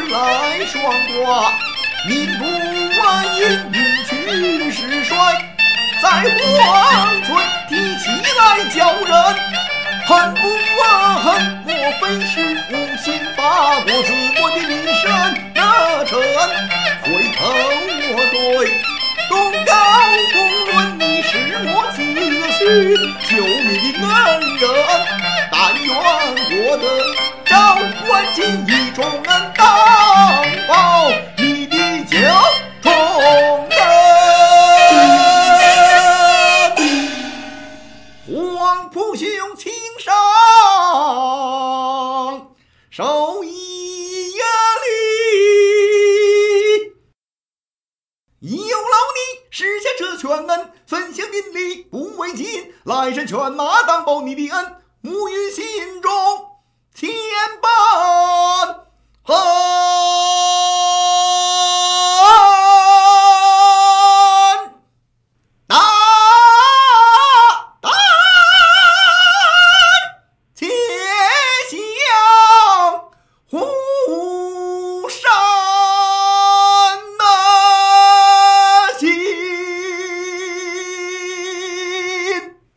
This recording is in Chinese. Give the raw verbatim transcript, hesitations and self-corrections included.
来双挂，民不闻因运去时衰，在皇村提起来叫人恨不恨？莫非是无心把国自我的名声得逞？回头我对东高公论，你是我子婿救命的恩人，但愿我的赵官进一重恩当报你的救重恩。黄埔兄请上，受一礼。有劳你实现这全恩，分享邻里不为亲，来生犬马当报你的恩。